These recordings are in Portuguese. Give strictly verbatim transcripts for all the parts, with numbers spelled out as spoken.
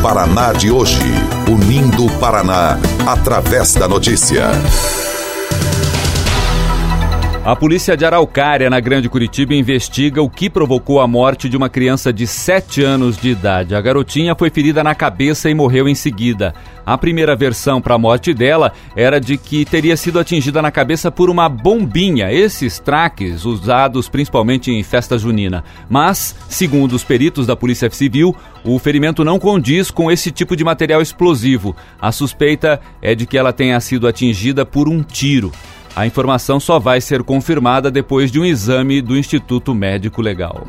Paraná de hoje, unindo o Paraná através da notícia. A polícia de Araucária, na Grande Curitiba, investiga o que provocou a morte de uma criança de sete anos de idade. A garotinha foi ferida na cabeça e morreu em seguida. A primeira versão para a morte dela era de que teria sido atingida na cabeça por uma bombinha, esses traques usados principalmente em festa junina. Mas, segundo os peritos da Polícia Civil, o ferimento não condiz com esse tipo de material explosivo. A suspeita é de que ela tenha sido atingida por um tiro. A informação só vai ser confirmada depois de um exame do Instituto Médico Legal.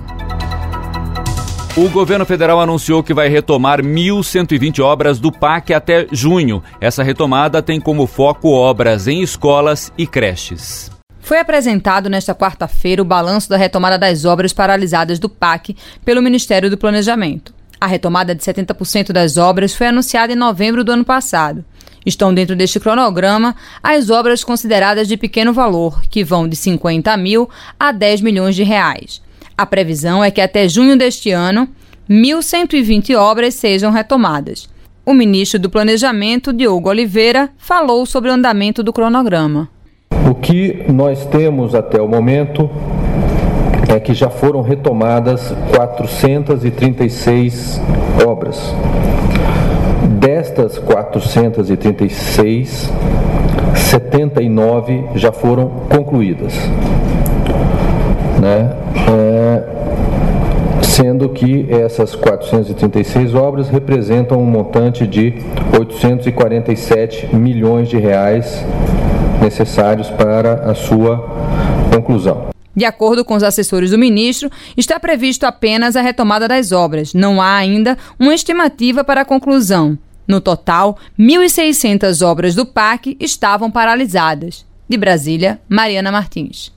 O governo federal anunciou que vai retomar mil cento e vinte obras do P A C até junho. Essa retomada tem como foco obras em escolas e creches. Foi apresentado nesta quarta-feira o balanço da retomada das obras paralisadas do P A C pelo Ministério do Planejamento. A retomada de setenta por cento das obras foi anunciada em novembro do ano passado. Estão dentro deste cronograma as obras consideradas de pequeno valor, que vão de cinquenta mil a dez milhões de reais. A previsão é que até junho deste ano, mil cento e vinte obras sejam retomadas. O ministro do Planejamento, Diogo Oliveira, falou sobre o andamento do cronograma. O que nós temos até o momento é que já foram retomadas quatrocentas e trinta e seis obras. Destas quatrocentas e trinta e seis, setenta e nove já foram concluídas, né? É, sendo que essas quatrocentas e trinta e seis obras representam um montante de oitocentos e quarenta e sete milhões de reais necessários para a sua conclusão. De acordo com os assessores do ministro, está previsto apenas a retomada das obras. Não há ainda uma estimativa para a conclusão. No total, mil e seiscentas obras do P A C estavam paralisadas. De Brasília, Mariana Martins.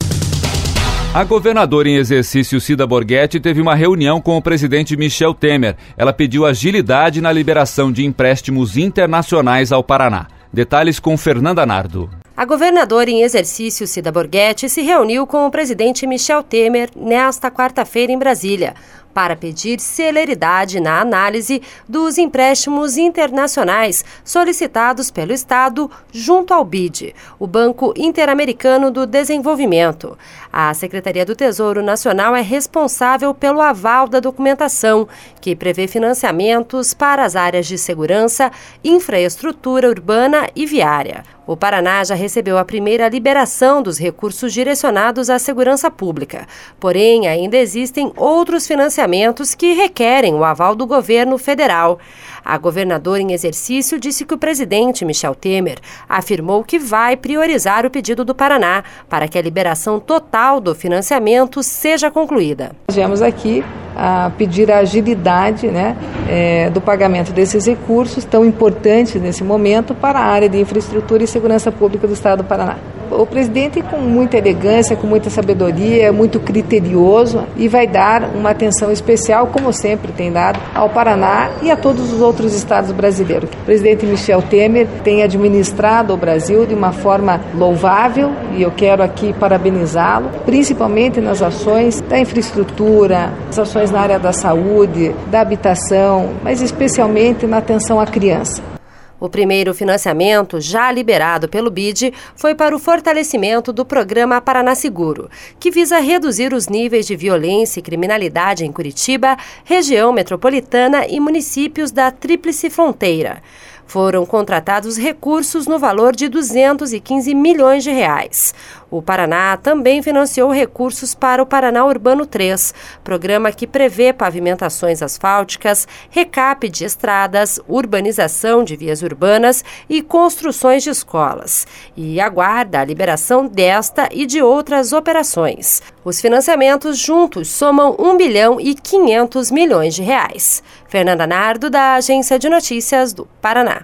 A governadora em exercício, Cida Borghetti, teve uma reunião com o presidente Michel Temer. Ela pediu agilidade na liberação de empréstimos internacionais ao Paraná. Detalhes com Fernanda Nardo. A governadora em exercício, Cida Borghetti, se reuniu com o presidente Michel Temer nesta quarta-feira em Brasília, para pedir celeridade na análise dos empréstimos internacionais solicitados pelo Estado junto ao B I D, o Banco Interamericano do Desenvolvimento. A Secretaria do Tesouro Nacional é responsável pelo aval da documentação, que prevê financiamentos para as áreas de segurança, infraestrutura urbana e viária. O Paraná já recebeu a primeira liberação dos recursos direcionados à segurança pública. Porém, ainda existem outros financiamentos que requerem o aval do governo federal. A governadora em exercício disse que o presidente Michel Temer afirmou que vai priorizar o pedido do Paraná para que a liberação total do financiamento seja concluída. Nós viemos aqui a pedir a agilidade, né, é, do pagamento desses recursos tão importantes nesse momento para a área de infraestrutura e segurança pública do Estado do Paraná. O presidente, com muita elegância, com muita sabedoria, é muito criterioso e vai dar uma atenção especial, como sempre tem dado, ao Paraná e a todos os outros estados brasileiros. O presidente Michel Temer tem administrado o Brasil de uma forma louvável e eu quero aqui parabenizá-lo, principalmente nas ações da infraestrutura, as ações na área da saúde, da habitação, mas especialmente na atenção à criança. O primeiro financiamento, já liberado pelo B I D, foi para o fortalecimento do programa Paraná Seguro, que visa reduzir os níveis de violência e criminalidade em Curitiba, região metropolitana e municípios da Tríplice Fronteira. Foram contratados recursos no valor de duzentos e quinze milhões de reais. O Paraná também financiou recursos para o Paraná Urbano três, programa que prevê pavimentações asfálticas, recap de estradas, urbanização de vias urbanas e construções de escolas. E aguarda a liberação desta e de outras operações. Os financiamentos juntos somam um bilhão e quinhentos milhões de reais. Fernanda Nardo, da Agência de Notícias do Paraná.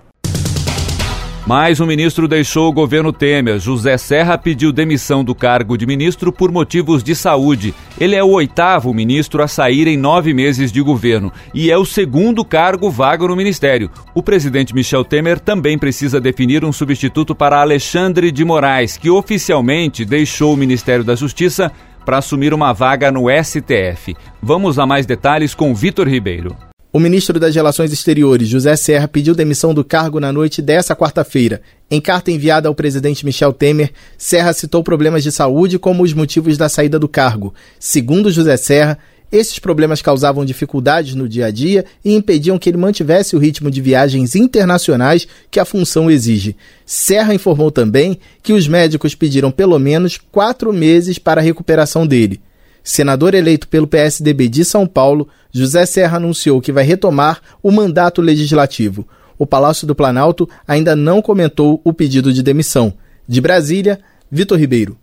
Mais um ministro deixou o governo Temer. José Serra pediu demissão do cargo de ministro por motivos de saúde. Ele é o oitavo ministro a sair em nove meses de governo e é o segundo cargo vago no ministério. O presidente Michel Temer também precisa definir um substituto para Alexandre de Moraes, que oficialmente deixou o Ministério da Justiça para assumir uma vaga no S T F. Vamos a mais detalhes com Vitor Ribeiro. O ministro das Relações Exteriores, José Serra, pediu demissão do cargo na noite dessa quarta-feira. Em carta enviada ao presidente Michel Temer, Serra citou problemas de saúde como os motivos da saída do cargo. Segundo José Serra, esses problemas causavam dificuldades no dia a dia e impediam que ele mantivesse o ritmo de viagens internacionais que a função exige. Serra informou também que os médicos pediram pelo menos quatro meses para a recuperação dele. Senador eleito pelo P S D B de São Paulo, José Serra anunciou que vai retomar o mandato legislativo. O Palácio do Planalto ainda não comentou o pedido de demissão. De Brasília, Vitor Ribeiro.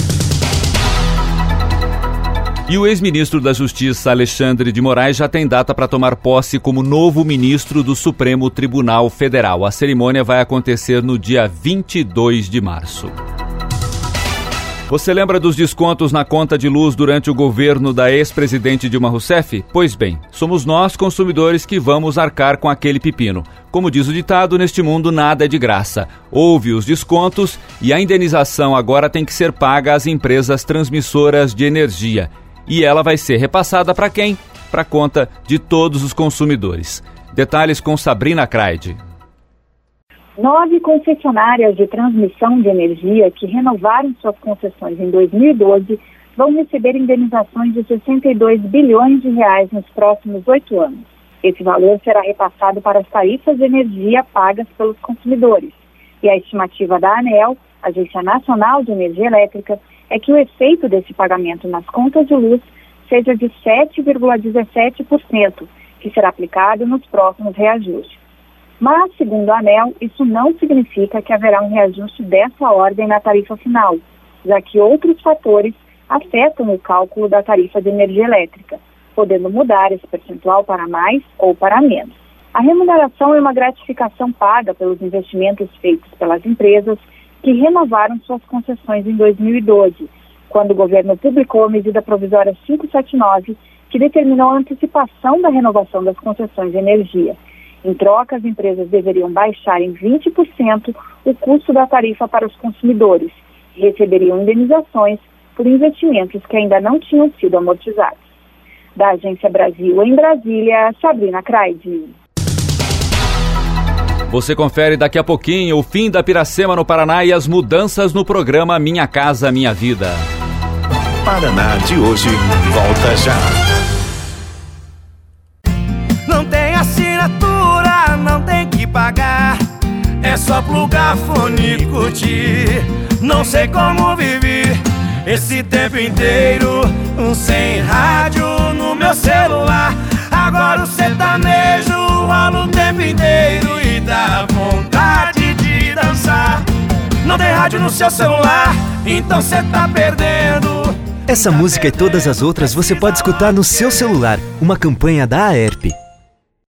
E o ex-ministro da Justiça, Alexandre de Moraes, já tem data para tomar posse como novo ministro do Supremo Tribunal Federal. A cerimônia vai acontecer no dia vinte e dois de março. Você lembra dos descontos na conta de luz durante o governo da ex-presidente Dilma Rousseff? Pois bem, somos nós, consumidores, que vamos arcar com aquele pepino. Como diz o ditado, neste mundo nada é de graça. Houve os descontos e a indenização agora tem que ser paga às empresas transmissoras de energia. E ela vai ser repassada para quem? Para conta de todos os consumidores. Detalhes com Sabrina Craide. Nove concessionárias de transmissão de energia que renovaram suas concessões em dois mil e doze vão receber indenizações de sessenta e dois bilhões de reais nos próximos oito anos. Esse valor será repassado para as tarifas de energia pagas pelos consumidores. E a estimativa da ANEEL, Agência Nacional de Energia Elétrica, é que o efeito desse pagamento nas contas de luz seja de sete vírgula dezessete por cento, que será aplicado nos próximos reajustes. Mas, segundo a ANEEL, isso não significa que haverá um reajuste dessa ordem na tarifa final, já que outros fatores afetam o cálculo da tarifa de energia elétrica, podendo mudar esse percentual para mais ou para menos. A remuneração é uma gratificação paga pelos investimentos feitos pelas empresas que renovaram suas concessões em dois mil e doze, quando o governo publicou a medida provisória quinhentos e setenta e nove, que determinou a antecipação da renovação das concessões de energia. Em troca, as empresas deveriam baixar em vinte por cento o custo da tarifa para os consumidores e receberiam indenizações por investimentos que ainda não tinham sido amortizados. Da Agência Brasil em Brasília, Sabrina Craide. Você confere daqui a pouquinho o fim da Piracema no Paraná e as mudanças no programa Minha Casa Minha Vida. Paraná de hoje volta já. Não tem assinatura, não tem que pagar. É só plugar fone e curtir. Não sei como vivi esse tempo inteiro sem rádio no meu celular. Agora o sertanejo rola o tempo inteiro e dá vontade de dançar. Não tem rádio no seu celular, então cê tá perdendo. Essa música e todas as outras você pode escutar no seu celular. Uma campanha da A E R P.